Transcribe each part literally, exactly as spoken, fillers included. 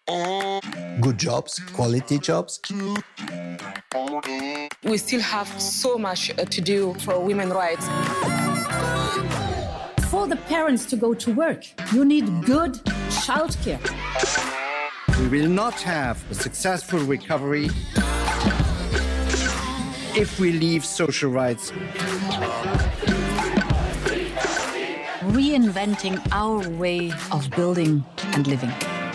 Good jobs, quality jobs. We still have so much to do for women's rights. For the parents to go to work, you need good childcare. We will not have a successful recovery if we leave social rights. Reinventing our way of building and living.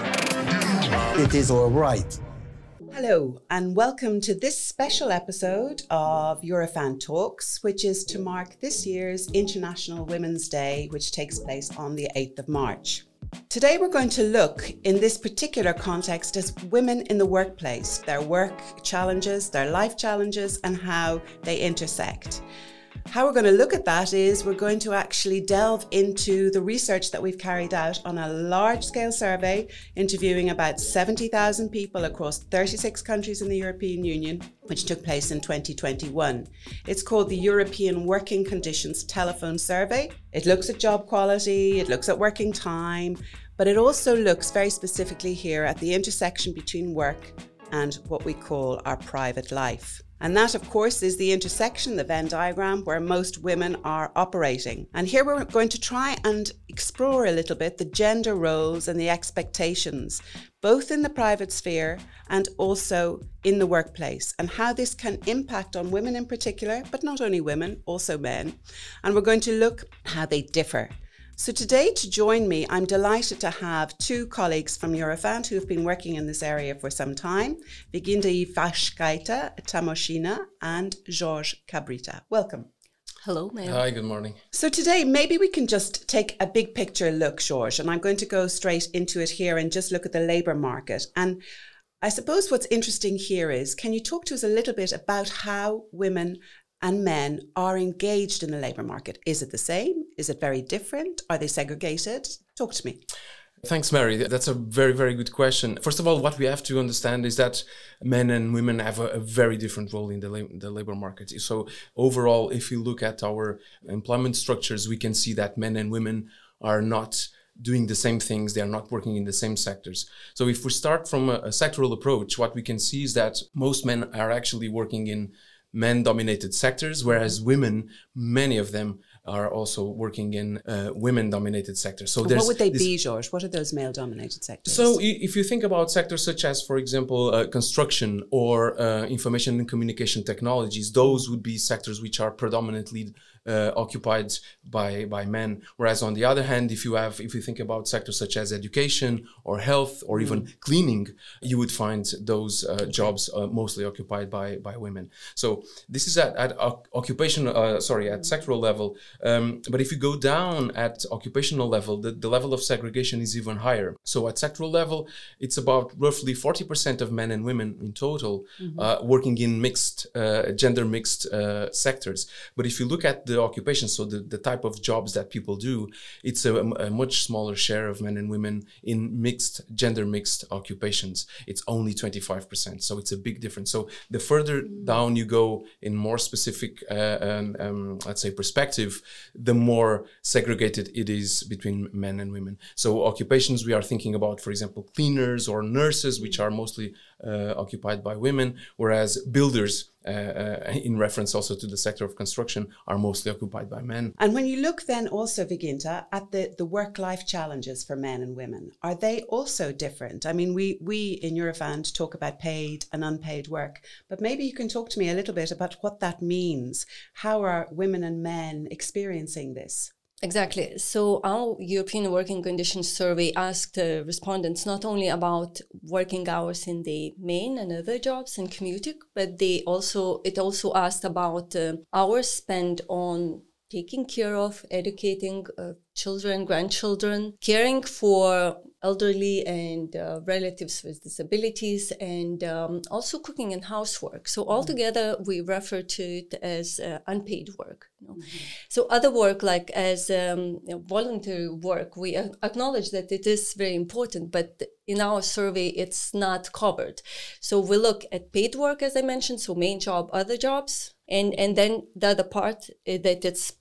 It is our right. Hello, and welcome to this special episode of Eurofan Talks, which is to mark this year's International Women's Day, which takes place on the eighth of March. Today we're going to look in this particular context as women in the workplace, their work challenges, their life challenges, and how they intersect. How we're going to look at that is we're going to actually delve into the research that we've carried out on a large-scale survey interviewing about seventy thousand people across thirty-six countries in the European Union, which took place in twenty twenty-one. It's called the European Working Conditions Telephone Survey. It looks at job quality, it looks at working time, but it also looks very specifically here at the intersection between work and what we call our private life. And that, of course, is the intersection, the Venn diagram, where most women are operating. And here we're going to try and explore a little bit the gender roles and the expectations, both in the private sphere and also in the workplace, and how this can impact on women in particular, but not only women, also men. And we're going to look at how they differ. So today, to join me, I'm delighted to have two colleagues from Eurofan who have been working in this area for some time, Viginda Ivashkaita Tamoshina and George Cabrita. Welcome. Hello, ma'am. Hi, good morning. So today, maybe we can just take a big picture look, George, and I'm going to go straight into it here and just look at the labour market. And I suppose what's interesting here is, can you talk to us a little bit about how women and men are engaged in the labour market? Is it the same? Is it very different? Are they segregated? Talk to me. Thanks, Mary. That's a very, very good question. First of all, what we have to understand is that men and women have a, a very different role in the, la- the labour market. So overall, if you look at our employment structures, we can see that men and women are not doing the same things. They are not working in the same sectors. So if we start from a, a sectoral approach, what we can see is that most men are actually working in men-dominated sectors, whereas women, many of them are also working in uh, women-dominated sectors. So what would they be, George? What are those male-dominated sectors? So if you think about sectors such as, for example, uh, construction or uh, information and communication technologies, those would be sectors which are predominantly uh, occupied by by men. Whereas on the other hand, if you have, if you think about sectors such as education or health or even mm. cleaning, you would find those uh, jobs uh, mostly occupied by by women. So this is at, at uh, occupation, uh, sorry, at sectoral level. Um, but if you go down at occupational level, the, the level of segregation is even higher. So at sectoral level, it's about roughly forty percent of men and women in total mm-hmm. uh, working in mixed, uh, gender mixed uh, sectors. But if you look at the occupation, so the, the type of jobs that people do, it's a, a much smaller share of men and women in mixed, gender mixed occupations. It's only twenty-five percent. So it's a big difference. So the further mm-hmm. down you go in more specific, uh, um, um, let's say, perspective, the more segregated it is between men and women. So occupations we are thinking about, for example, cleaners or nurses, which are mostly uh, occupied by women, whereas builders, uh, uh, in reference also to the sector of construction, are mostly occupied by men. And when you look then also, Viginta, at the, the work-life challenges for men and women, are they also different? I mean, we, we in Eurofan talk about paid and unpaid work, but maybe you can talk to me a little bit about what that means. How are women and men experiencing this? Exactly. So our European Working Conditions Survey asked uh, respondents not only about working hours in the main and other jobs and commuting, but they also it also asked about uh, hours spent on taking care of, educating uh, children, grandchildren, caring for elderly and uh, relatives with disabilities, and um, also cooking and housework. So altogether, we refer to it as uh, unpaid work. You know? Mm-hmm. So other work, like as um, you know, voluntary work, we acknowledge that it is very important, but in our survey, it's not covered. So we look at paid work, as I mentioned, so main job, other jobs, and, and then the other part uh, that it's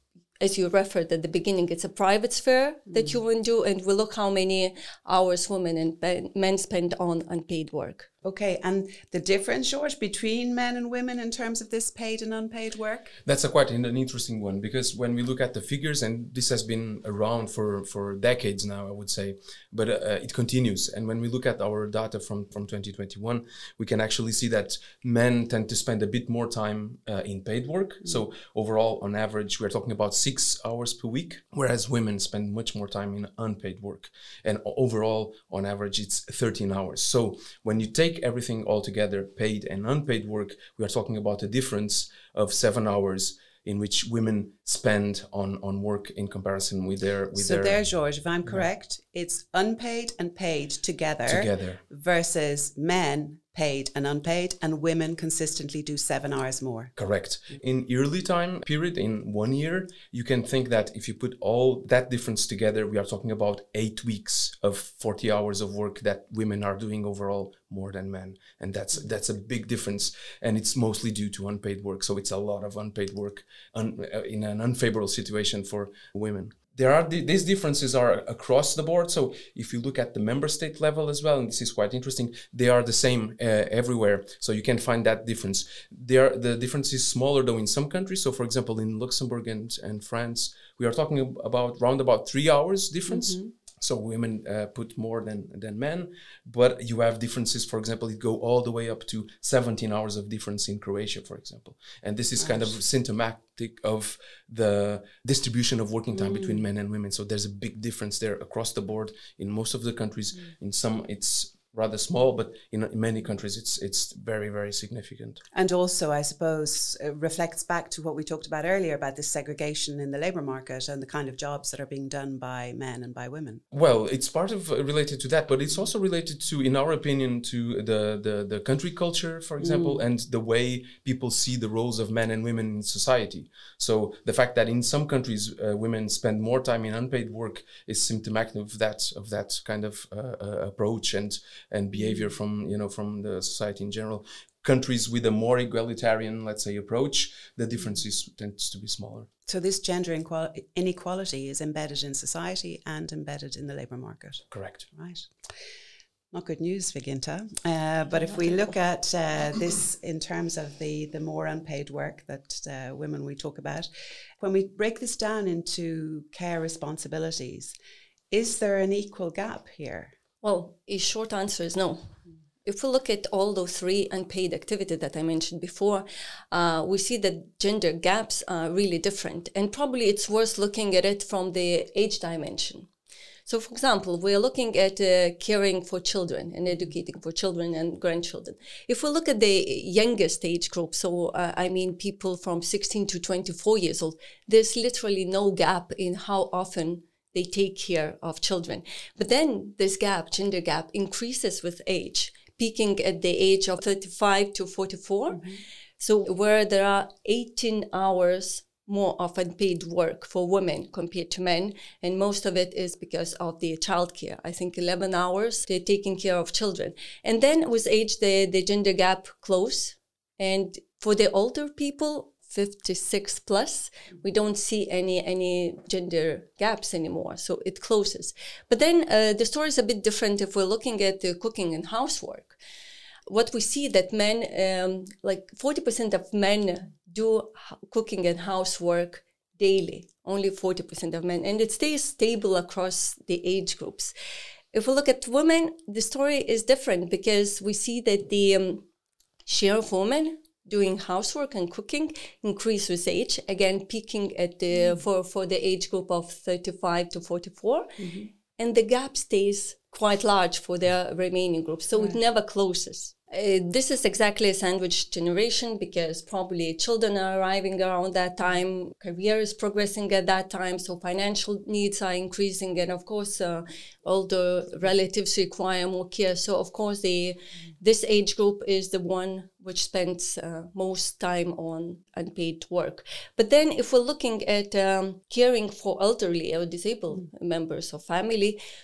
as you referred at the beginning, it's a private sphere that mm. you want to do, and we look how many hours women and men spend on unpaid work. Okay, and the difference, George, between men and women in terms of this paid and unpaid work? That's a quite an interesting one, because when we look at the figures, and this has been around for, for decades now, I would say, but uh, it continues. And when we look at our data from, from twenty twenty-one, we can actually see that men tend to spend a bit more time uh, in paid work. Mm-hmm. So overall, on average, we're talking about six hours per week, whereas women spend much more time in unpaid work. And overall, on average, it's thirteen hours. So when you take everything all together, paid and unpaid work, we are talking about a difference of seven hours in which women spend on, on work in comparison with their with so their. So there, George, if I'm correct, yeah. it's unpaid and paid together, together versus men paid and unpaid, and women consistently do seven hours more. Correct. In early time period, in one year, you can think that if you put all that difference together, we are talking about eight weeks of forty hours of work that women are doing overall more than men. And that's that's a big difference. And it's mostly due to unpaid work. So it's a lot of unpaid work un, uh, in an unfavorable situation for women. There are these differences are across the board. So if you look at the member state level as well, and this is quite interesting, they are the same uh, everywhere. So you can find that difference. There, the difference is smaller though in some countries. So for example, in Luxembourg and, and France, we are talking about round about three hours difference. Mm-hmm. So women uh, put more than, than men, but you have differences. For example, it go all the way up to seventeen hours of difference in Croatia, for example. And this is kind of symptomatic of the distribution of working time mm. between men and women. So there's a big difference there across the board in most of the countries. Mm. In some, it's rather small, but in, in many countries, it's it's very, very significant. And also, I suppose, it reflects back to what we talked about earlier about this segregation in the labour market and the kind of jobs that are being done by men and by women. Well, it's part of uh, related to that, but it's also related to, in our opinion, to the, the, the country culture, for example, mm. and the way people see the roles of men and women in society. So the fact that in some countries, uh, women spend more time in unpaid work is symptomatic of that, of that kind of uh, uh, approach and and behavior from, you know, from the society in general. Countries with a more egalitarian, let's say, approach, the differences tends to be smaller. So this gender inequality is embedded in society and embedded in the labour market. Correct. Right. Not good news, Viginta. Uh, but if we look at uh, this in terms of the, the more unpaid work that uh, women we talk about, when we break this down into care responsibilities, is there an equal gap here? Well, a short answer is no. If we look at all those three unpaid activities that I mentioned before, uh, we see that gender gaps are really different. And probably it's worth looking at it from the age dimension. So, for example, we're looking at uh, caring for children and educating for children and grandchildren. If we look at the youngest age group, so uh, I mean people from sixteen to twenty-four years old, there's literally no gap in how often they take care of children. But then this gap, gender gap, increases with age, peaking at the age of thirty-five to forty-four. Mm-hmm. So where there are eighteen hours more of unpaid work for women compared to men, and most of it is because of the childcare. I think eleven hours they're taking care of children. And then with age, the, the gender gap close. And for the older people, fifty-six plus, we don't see any any gender gaps anymore, so it closes. But then uh, the story is a bit different if we're looking at the cooking and housework. What we see that men, um, like forty percent of men do cooking and housework daily, only forty percent of men, and it stays stable across the age groups. If we look at women, the story is different because we see that the um, share of women doing housework and cooking increase with age, again peaking at the mm-hmm. for, for the age group of thirty-five to forty-four, mm-hmm. and the gap stays quite large for the remaining groups, so right. it never closes. Uh, this is exactly a sandwich generation because probably children are arriving around that time, career is progressing at that time, so financial needs are increasing, and of course uh, older relatives require more care. So of course the this age group is the one which spends uh, most time on unpaid work. But then if we're looking at um, caring for elderly or disabled mm. members of family,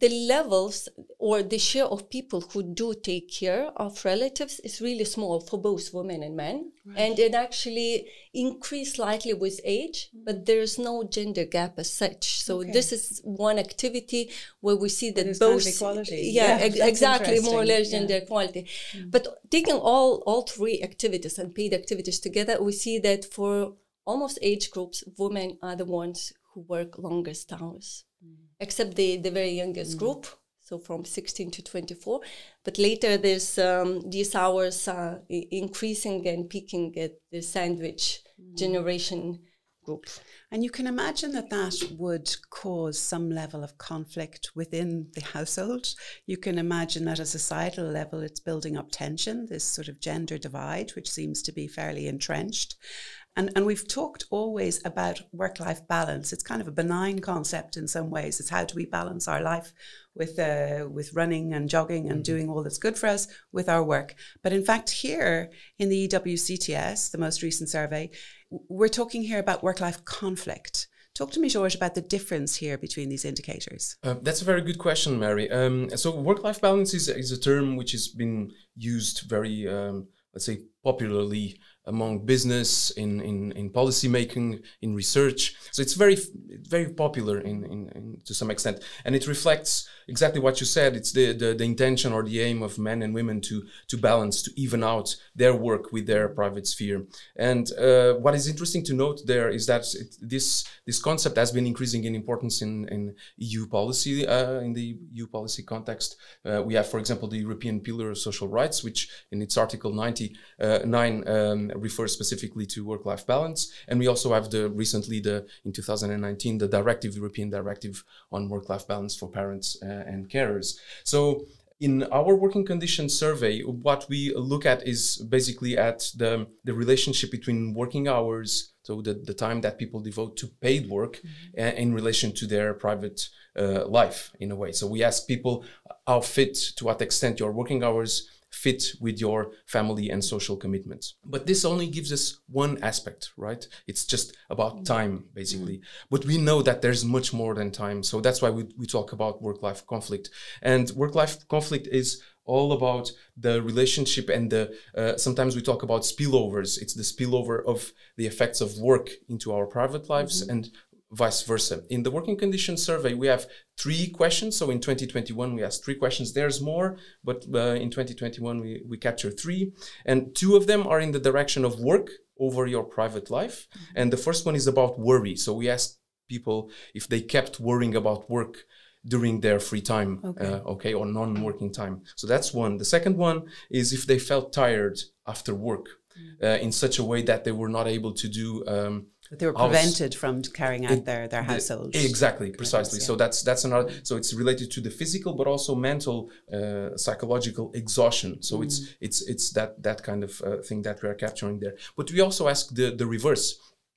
the levels or the share of people who do take care of relatives is really small for both women and men. Right. And it actually increased slightly with age, but there's no gender gap as such. So okay. this is one activity where we see that both... equality. Yeah, yeah ex- exactly, more or less yeah. gender equality. Mm. But taking all, all three activities and paid activities together, we see that for almost age groups, women are the ones who work longest hours. Except the, the very youngest mm. group, so from sixteen to twenty-four. But later there's um, these hours are I- increasing and peaking at the sandwich mm. generation group. And you can imagine that that would cause some level of conflict within the household. You can imagine that at a societal level, it's building up tension, this sort of gender divide, which seems to be fairly entrenched. And and we've talked always about work-life balance. It's kind of a benign concept in some ways. It's how do we balance our life with uh, with running and jogging and doing all that's good for us with our work. But in fact, here in the E W C T S, the most recent survey, we're talking here about work-life conflict. Talk to me, George, about the difference here between these indicators. Uh, that's a very good question, Mary. Um, so work-life balance is, is a term which has been used very, um, let's say, popularly among business, in, in, in policy making, in research. So it's very very popular in, in, in to some extent. And it reflects exactly what you said. It's the, the, the intention or the aim of men and women to, to balance, to even out their work with their private sphere. And uh, what is interesting to note there is that it, this this concept has been increasing in importance in, in E U policy, uh, in the E U policy context. Uh, we have, for example, the European Pillar of Social Rights, which in its Article ninety-nine um, refers specifically to work-life balance. And we also have the recently, the in two thousand nineteen, the directive, European Directive on Work-Life Balance for Parents uh, and Carers. So in our working conditions survey, what we look at is basically at the, the relationship between working hours, so the, the time that people devote to paid work, mm-hmm. uh, in relation to their private uh, life, in a way. So we ask people how fit, to what extent your working hours fit with your family and social commitments. But this only gives us one aspect, right? It's just about time, basically. Mm-hmm. But we know that there's much more than time. So that's why we, we talk about work-life conflict. And work-life conflict is all about the relationship and the, uh, sometimes we talk about spillovers. It's the spillover of the effects of work into our private lives, mm-hmm. and vice versa. In the working conditions survey, we have three questions. So in twenty twenty-one, we asked three questions. There's more, but uh, in twenty twenty-one, we, we captured three. And two of them are in the direction of work over your private life. Mm-hmm. And the first one is about worry. So we asked people if they kept worrying about work during their free time, okay, uh, okay or non-working time. So that's one. The second one is if they felt tired after work, mm-hmm. uh, in such a way that they were not able to do... Um, They were prevented from carrying out it, their, their household. Exactly, precisely. Yeah. So that's that's another. So it's related to the physical, but also mental, uh, psychological exhaustion. So mm. it's it's it's that that kind of uh, thing that we are capturing there. But we also ask the the reverse.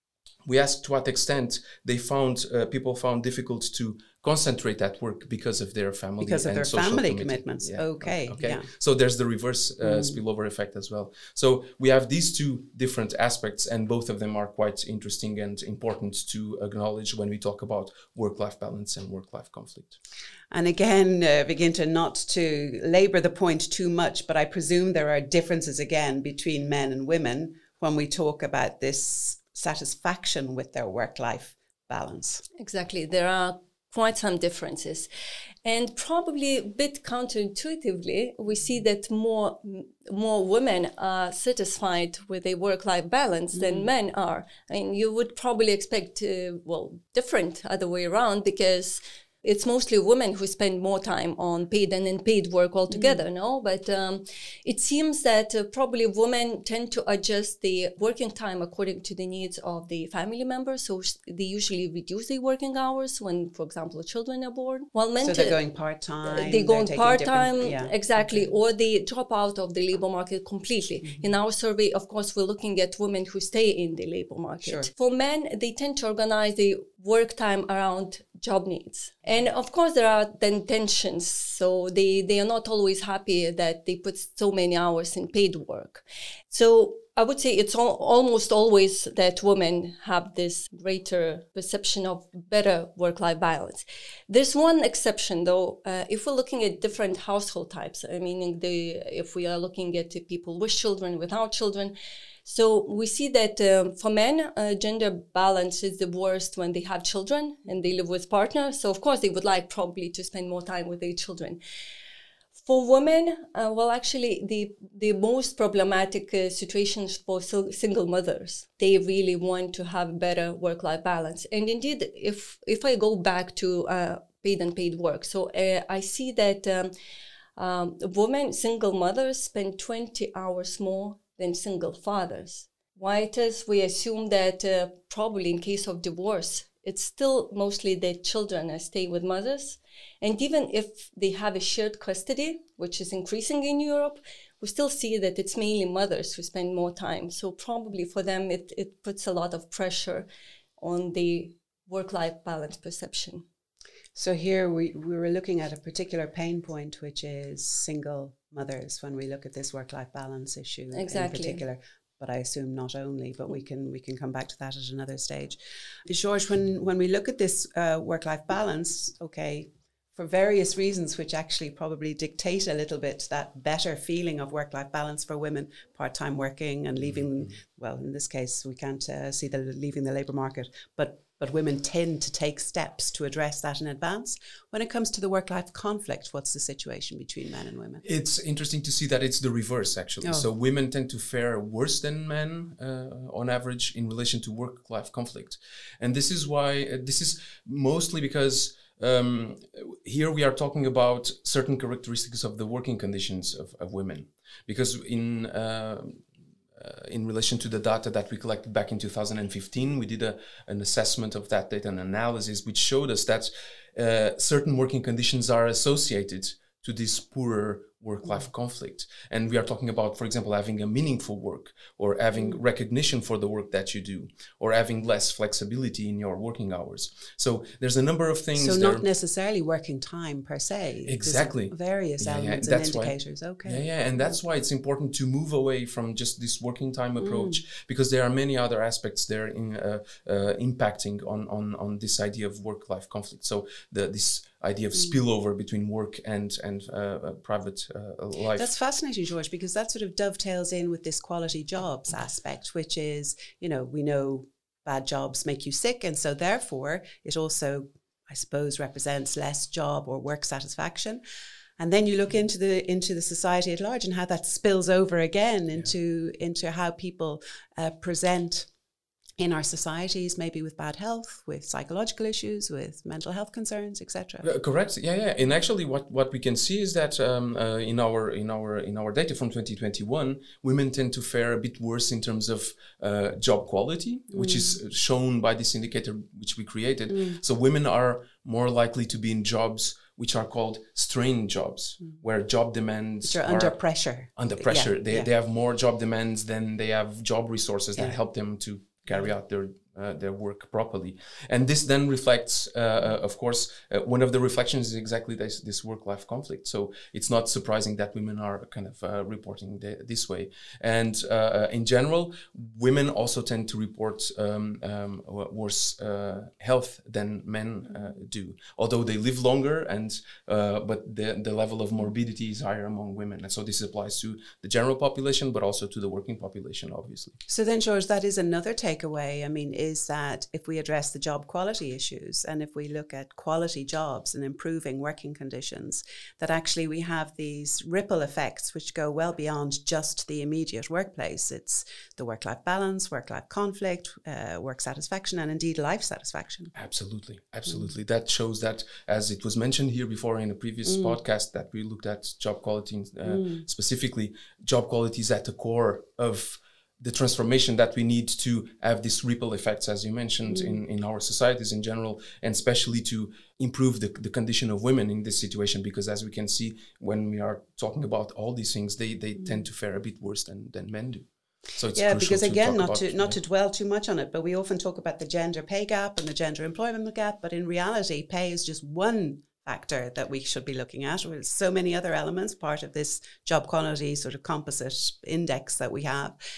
We asked to what extent they found uh, people found difficult to concentrate at work because of their family because of and their social family commitment. commitments. Yeah. Okay. Okay. Yeah. So there's the reverse uh, mm. spillover effect as well. So we have these two different aspects, and both of them are quite interesting and important to acknowledge when we talk about work-life balance and work-life conflict. And again, uh, begin to not to labor the point too much, but I presume there are differences again between men and women when we talk about this satisfaction with their work-life balance. Exactly. There are quite some differences. And probably a bit counterintuitively, we see that more more women are satisfied with a work-life balance mm-hmm. than men are. I mean, you would probably expect, uh, well, different other way around, because it's mostly women who spend more time on paid and unpaid work altogether, mm. no? But um, it seems that uh, probably women tend to adjust the working time according to the needs of the family members. So sh- they usually reduce their working hours when, for example, children are born. While men so they're going part-time. They go part-time, yeah. exactly, okay. Or they drop out of the labor market completely. Mm-hmm. In our survey, of course, we're looking at women who stay in the labor market. Sure. For men, they tend to organize the work time around job needs. And of course, there are then tensions. So they, they are not always happy that they put so many hours in paid work. So I would say it's al- almost always that women have this greater perception of better work-life balance. There's one exception, though. Uh, if we're looking at different household types, I mean, the, if we are looking at people with children, without children, so we see that um, for men, uh, gender balance is the worst when they have children and they live with partners. So, of course, they would like probably to spend more time with their children. For women, uh, well, actually, the, the most problematic uh, situations for sil- single mothers, they really want to have better work-life balance. And indeed, if if I go back to uh, paid and paid work, so uh, I see that um, um, women, single mothers, spend twenty hours more than single fathers. Why it is? We assume that uh, probably in case of divorce, it's still mostly the children that stay with mothers. And even if they have a shared custody, which is increasing in Europe, we still see that it's mainly mothers who spend more time. So probably for them, it, it puts a lot of pressure on the work-life balance perception. So here we, we were looking at a particular pain point, which is single mothers, when we look at this work-life balance issue Exactly. in particular. But I assume not only, but we can we can come back to that at another stage. George, when, when we look at this uh, work-life balance, okay, for various reasons, which actually probably dictate a little bit that better feeling of work-life balance for women, part-time working and leaving, well, in this case, we can't uh, see the leaving the labour market, but but women tend to take steps to address that in advance. When it comes to the work-life conflict, what's the situation between men and women? It's interesting to see that it's the reverse, actually. Oh. So women tend to fare worse than men uh, on average in relation to work-life conflict. And this is why, uh, this is mostly because um, here we are talking about certain characteristics of the working conditions of, of women. Because in... Uh, Uh, in relation to the data that we collected back in two thousand fifteen, we did a, an assessment of that data and analysis, which showed us that uh, certain working conditions are associated to this poorer work-life conflict. And we are talking about, for example, having a meaningful work, or having recognition for the work that you do, or having less flexibility in your working hours. So there's a number of things. So there. not necessarily working time per se. Exactly. There's various Yeah, yeah, elements that's and why- indicators. Okay. Yeah, yeah, and that's why it's important to move away from just this working time approach, because there are many other aspects there in uh, uh, impacting on, on on this idea of work-life conflict. So the this idea of spillover between work and and uh, uh, private uh, life. That's fascinating, George, because that sort of dovetails in with this quality jobs aspect, which is, you know, we know bad jobs make you sick. And so therefore it also, I suppose, represents less job or work satisfaction. And then you look into the into the society at large and how that spills over again into, yeah. into how people uh, present in our societies, maybe with bad health, with psychological issues, with mental health concerns, et cetera. Uh, correct. Yeah, yeah. And actually, what, what we can see is that um, uh, in our in our in our data from twenty twenty-one, women tend to fare a bit worse in terms of uh, job quality, mm. which is shown by this indicator which we created. Mm. So women are more likely to be in jobs which are called strained jobs, mm. where job demands which are, are under pressure. Under pressure, yeah, they yeah. they have more job demands than they have job resources yeah. that help them to carry out their uh, their work properly. And this then reflects, uh, uh, of course, uh, one of the reflections is exactly this, this work-life conflict. So it's not surprising that women are kind of uh, reporting the, this way. And uh, in general, women also tend to report um, um, worse uh, health than men uh, do, although they live longer, and uh, but the, the level of morbidity is higher among women. And so this applies to the general population, but also to the working population, obviously. So then, George, that is another takeaway. I mean, is that if we address the job quality issues, and if we look at quality jobs and improving working conditions, that actually we have these ripple effects which go well beyond just the immediate workplace. It's the work-life balance, work-life conflict, uh, work satisfaction, and indeed life satisfaction. Absolutely. Absolutely. Mm. That shows that, as it was mentioned here before in a previous mm. podcast, that we looked at job quality uh, mm. specifically, job quality is at the core of the transformation that we need to have these ripple effects, as you mentioned, mm. in, in our societies in general, and especially to improve the, the condition of women in this situation, because as we can see, when we are talking about all these things, they, they mm. tend to fare a bit worse than, than men do. So it's yeah, because to again, not about, to not yeah. to dwell too much on it, but we often talk about the gender pay gap and the gender employment gap, but in reality, pay is just one factor that we should be looking at. There's so many other elements, part of this job quality sort of composite index that we have.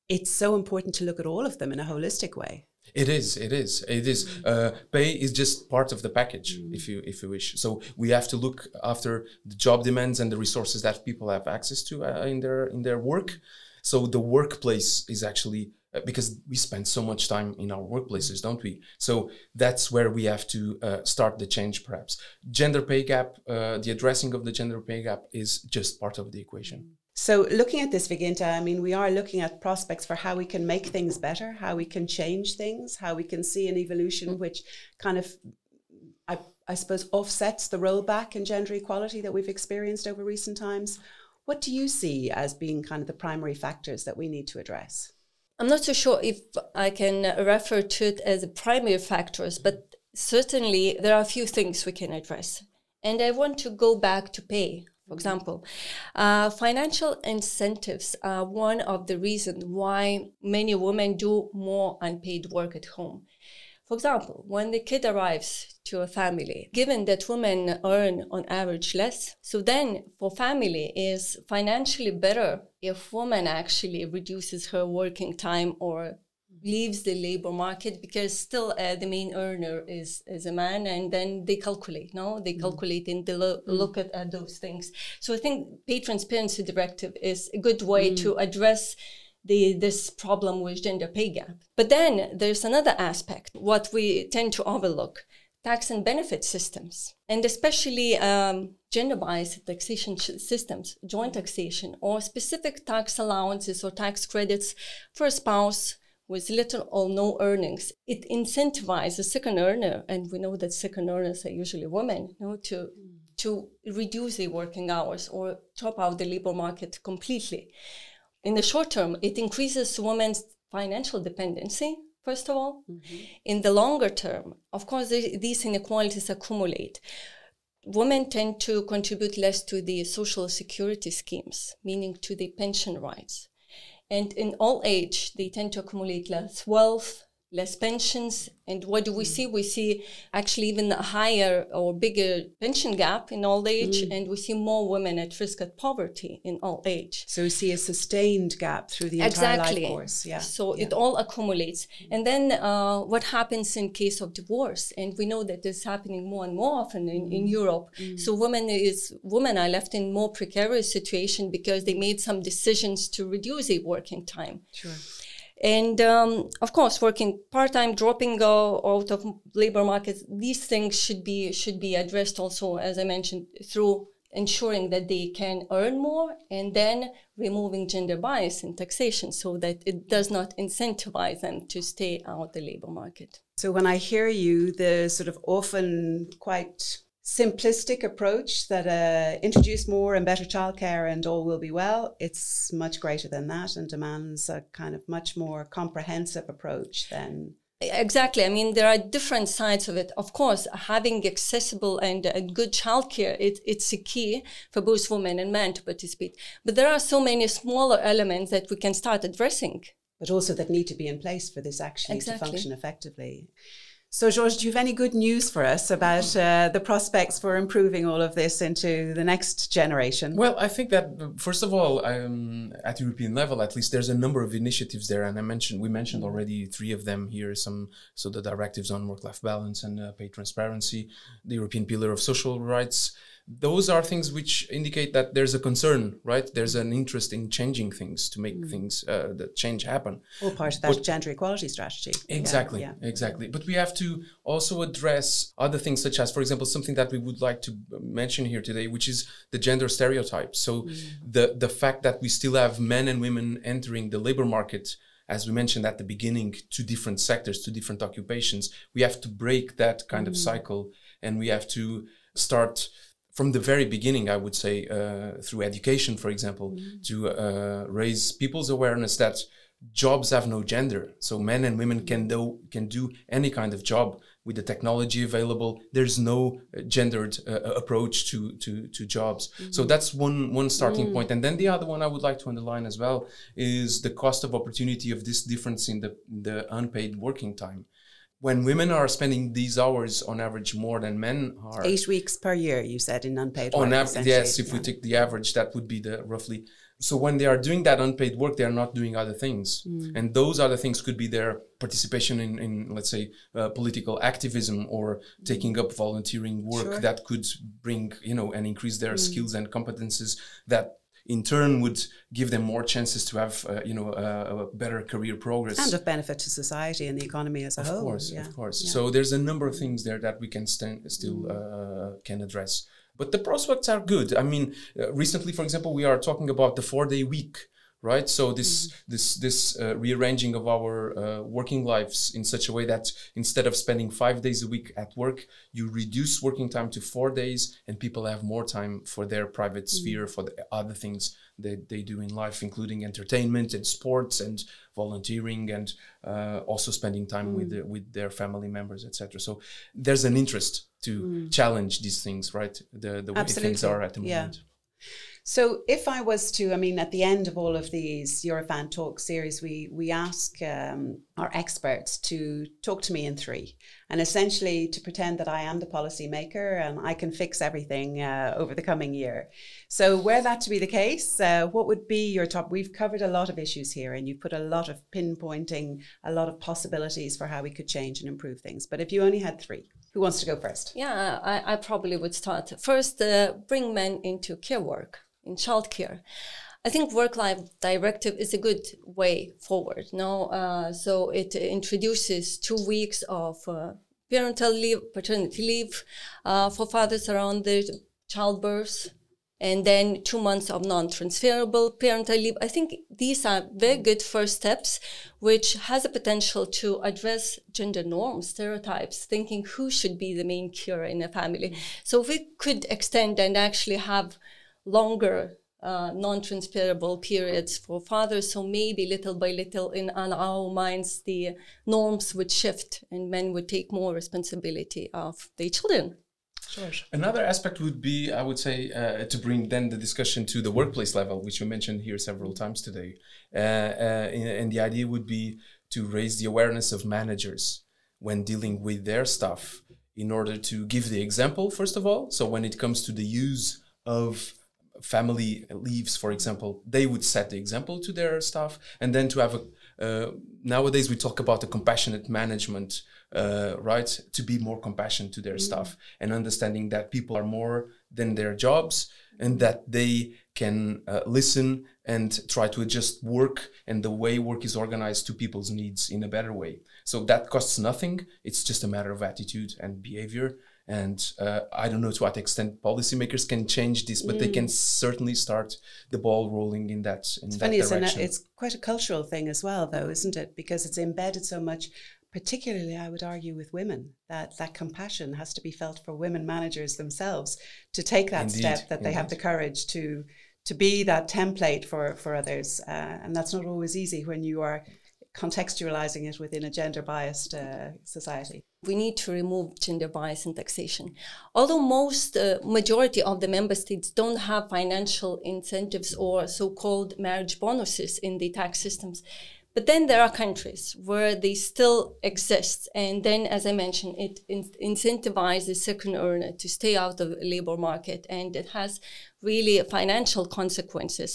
it's so important to look at all of them in a holistic way. It is, it is, it is. Uh, pay is just part of the package, mm. if you if you wish. So we have to look after the job demands and the resources that people have access to uh, in their in their work. So the workplace is actually, uh, because we spend so much time in our workplaces, don't we? So that's where we have to uh, start the change, perhaps. Gender pay gap, uh, the addressing of the gender pay gap is just part of the equation. So looking at this, Viginta, I mean, we are looking at prospects for how we can make things better, how we can change things, how we can see an evolution which kind of, I, I suppose, offsets the rollback in gender equality that we've experienced over recent times. What do you see as being kind of the primary factors that we need to address? I'm not so sure if I can refer to it as primary factors, but certainly there are a few things we can address. And I want to go back to pay. For example, uh, financial incentives are one of the reasons why many women do more unpaid work at home. For example, when the kid arrives to a family, given that women earn on average less, so then for family is financially better if woman actually reduces her working time or leaves the labor market, because still uh, the main earner is, is a man, and then they calculate, no? They calculate mm. and they lo- mm. look at, at those things. So I think Pay Transparency Directive is a good way mm. to address the this problem with gender pay gap. But then there's another aspect, what we tend to overlook, tax and benefit systems, and especially um, gender-biased taxation sh- systems, joint taxation, or specific tax allowances or tax credits for a spouse with little or no earnings. It incentivizes the second earner, and we know that second earners are usually women, you know, to, to reduce their working hours or drop out the labor market completely. In the short term, it increases women's financial dependency, first of all. Mm-hmm. In the longer term, of course, they, these inequalities accumulate. Women tend to contribute less to the social security schemes, meaning to the pension rights. And in old age, they tend to accumulate less wealth, less pensions. And what do we see? We see actually even a higher or bigger pension gap in old age, mm. and we see more women at risk of poverty in old age. So we see a sustained gap through the exactly. entire life course. Yeah. So yeah. it all accumulates. And then uh, what happens in case of divorce? And we know that this is happening more and more often in, mm. in Europe. Mm. So women is women are left in more precarious situation because they made some decisions to reduce their working time. Sure. And um, of course, working part-time, dropping uh, out of labor markets, these things should be should be addressed also, as I mentioned, through ensuring that they can earn more, and then removing gender bias in taxation so that it does not incentivize them to stay out the labor market. So when I hear you, the sort of often quite simplistic approach that uh, introduce more and better childcare and all will be well, it's much greater than that and demands a kind of much more comprehensive approach than... Exactly. I mean, there are different sides of it. Of course, having accessible and uh, good childcare, it, it's a key for both women and men to participate. But there are so many smaller elements that we can start addressing. But also that need to be in place for this actually exactly. to function effectively. So, Georges, do you have any good news for us about uh, the prospects for improving all of this into the next generation? Well, I think that, first of all, um, at European level, at least, there's a number of initiatives there. And I mentioned, we mentioned already three of them here. Some, so the directives on work-life balance and uh, pay transparency, the European Pillar of Social Rights. Those are things which indicate that there's a concern, right? There's an interest in changing things to make mm. things, uh, that change happen. All part of that but, gender equality strategy. Exactly, yeah, yeah. exactly. But we have to also address other things such as, for example, something that we would like to mention here today, which is the gender stereotypes. So mm. the, the fact that we still have men and women entering the labor market, as we mentioned at the beginning, to different sectors, to different occupations. We have to break that kind mm. of cycle, and we have to start from the very beginning, I would say, uh, through education, for example, mm. to uh, raise people's awareness that jobs have no gender. So men and women can do, can do any kind of job with the technology available. There's no gendered uh, approach to, to, to jobs. Mm. So that's one, one starting mm. point. And then the other one I would like to underline as well is the cost of opportunity of this difference in the, the unpaid working time. when women are spending these hours on average more than men are. Eight weeks per year, you said, in unpaid work. On average, yes, if yeah. we take the average, that would be the roughly. So when they are doing that unpaid work, they are not doing other things. Mm. And those other things could be their participation in, in let's say, uh, political activism or taking up volunteering work sure. that could bring, you know, and increase their mm. skills and competences that in turn would give them more chances to have, uh, you know, uh, a better career progress. And of benefit to society and the economy as a of whole. Of course, yeah. of course. Yeah. So there's a number of things there that we can stand, still uh, can address. But the prospects are good. I mean, uh, recently, for example, we are talking about the four-day week, right? So this mm. this this uh, rearranging of our uh, working lives in such a way that instead of spending five days a week at work, you reduce working time to four days, and people have more time for their private mm. sphere, for the other things that they do in life, including entertainment and sports and volunteering, and uh, also spending time mm. with the, with their family members, et cetera. So there's an interest to mm. challenge these things, right? The the way Absolutely. things are at the yeah. moment. So if I was to, I mean, at the end of all of these Eurofan Talk series, we we ask um, our experts to talk to me in three, and essentially to pretend that I am the policy maker and I can fix everything uh, over the coming year. So were that to be the case, uh, what would be your top? We've covered a lot of issues here, and you've put a lot of pinpointing, a lot of possibilities for how we could change and improve things. But if you only had three, who wants to go first? Yeah, I, I probably would start. First, uh, bring men into care work, in childcare. I think work-life directive is a good way forward. No, uh, so it introduces two weeks of uh, parental leave, paternity leave uh, for fathers around the childbirth, and then two months of non-transferable parental leave. I think these are very good first steps, which has a potential to address gender norms, stereotypes, thinking who should be the main carer in a family. Mm-hmm. So if we could extend and actually have longer uh, non-transferable periods for fathers, so maybe little by little in on our minds the norms would shift and men would take more responsibility of their children. Sure. Another aspect would be, I would say, uh, to bring then the discussion to the workplace level, which you mentioned here several times today. Uh, uh, and, and the idea would be to raise the awareness of managers when dealing with their staff in order to give the example, first of all. So when it comes to the use of family leaves, for example, they would set the example to their staff, and then to have a uh, nowadays we talk about the compassionate management, uh, right? To be more compassionate to their mm-hmm. staff and understanding that people are more than their jobs, and that they can uh, listen and try to adjust work and the way work is organized to people's needs in a better way. So that costs nothing. It's just a matter of attitude and behavior. And uh, I don't know to what extent policymakers can change this, but mm. they can certainly start the ball rolling in that in it's that funny, direction. It's, an, it's quite a cultural thing as well, though, isn't it? Because it's embedded so much, particularly, I would argue, with women, that that compassion has to be felt for women managers themselves to take that Indeed, step, that they indeed. have the courage to to be that template for, for others. Uh, and that's not always easy when you are contextualizing it within a gender-biased uh, society. We need to remove gender bias in taxation. Although most, uh, majority of the member states don't have financial incentives or so-called marriage bonuses in the tax systems, but then there are countries where they still exist. And then, as I mentioned, it in- incentivizes the second earner to stay out of the labor market, and it has really financial consequences.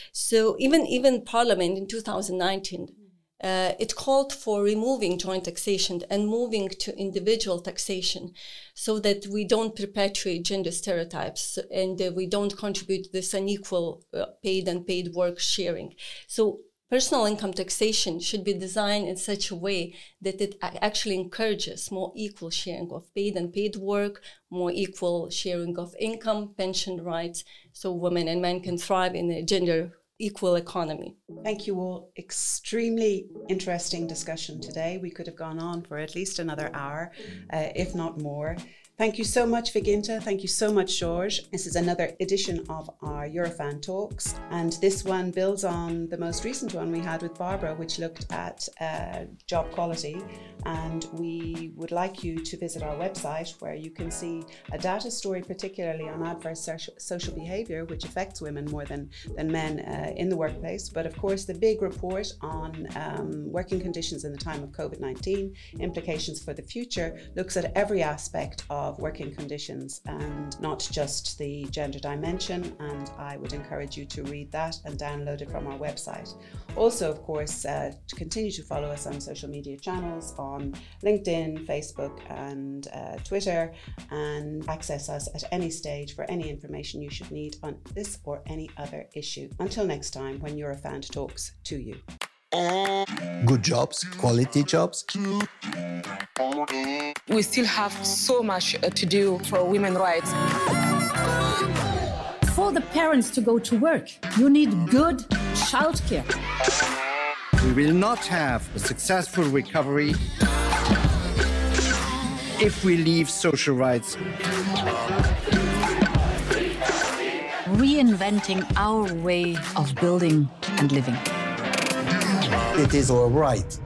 So even, even Parliament in two thousand nineteen, Uh, it called for removing joint taxation and moving to individual taxation so that we don't perpetuate gender stereotypes and uh, we don't contribute to this unequal uh, paid and paid work sharing. So personal income taxation should be designed in such a way that it actually encourages more equal sharing of paid and paid work, more equal sharing of income, pension rights, so women and men can thrive in a gender equal economy. Thank you all. Extremely interesting discussion today. We could have gone on for at least another hour, uh, if not more. Thank you so much, Viginta. Thank you so much, George. This is another edition of our Eurofan Talks. And this one builds on the most recent one we had with Barbara, which looked at uh, job quality. And we would like you to visit our website where you can see a data story, particularly on adverse social, social behaviour, which affects women more than, than men uh, in the workplace. But of course, the big report on um, working conditions in the time of COVID nineteen, implications for the future, looks at every aspect of of working conditions and not just the gender dimension, and I would encourage you to read that and download it from our website. Also, of course, uh, to continue to follow us on social media channels on LinkedIn, Facebook and uh, Twitter, and access us at any stage for any information you should need on this or any other issue. Until next time, when Eurofan talks to you. Good jobs, quality jobs. We still have so much uh, to do for women's rights. For the parents to go to work, you need good childcare. We will not have a successful recovery if we leave social rights. Reinventing our way of building and living. It is our right.